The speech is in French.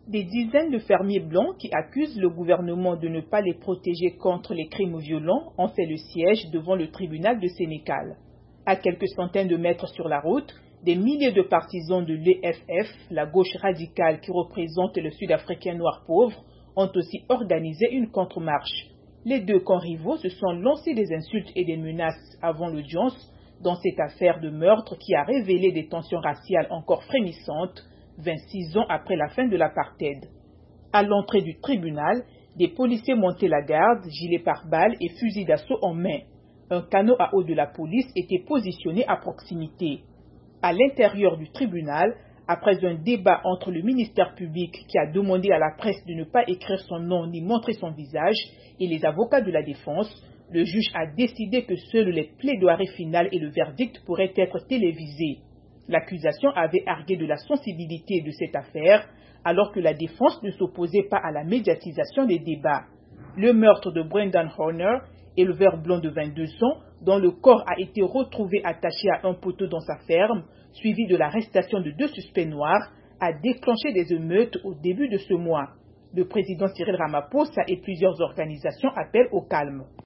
Des dizaines de fermiers blancs qui accusent le gouvernement de ne pas les protéger contre les crimes violents ont fait le siège devant le tribunal de Sénégal. À quelques centaines de mètres sur la route, des milliers de partisans de l'EFF, la gauche radicale qui représente le Sud-Africain noir pauvre, ont aussi organisé une contre-marche. Les deux camps rivaux se sont lancés des insultes et des menaces avant l'audience dans cette affaire de meurtre qui a révélé des tensions raciales encore frémissantes 26 ans après la fin de l'apartheid. À l'entrée du tribunal, des policiers montaient la garde, gilets pare-balles et fusils d'assaut en main. Un canot à eau de la police était positionné à proximité. À l'intérieur du tribunal, après un débat entre le ministère public qui a demandé à la presse de ne pas écrire son nom ni montrer son visage et les avocats de la défense, le juge a décidé que seules les plaidoiries finales et le verdict pourraient être télévisés. L'accusation avait argué de la sensibilité de cette affaire, alors que la défense ne s'opposait pas à la médiatisation des débats. Le meurtre de Brendan Horner, éleveur blanc de 22 ans, dont le corps a été retrouvé attaché à un poteau dans sa ferme, suivi de l'arrestation de 2 suspects noirs, a déclenché des émeutes au début de ce mois. Le président Cyril Ramaphosa et plusieurs organisations appellent au calme.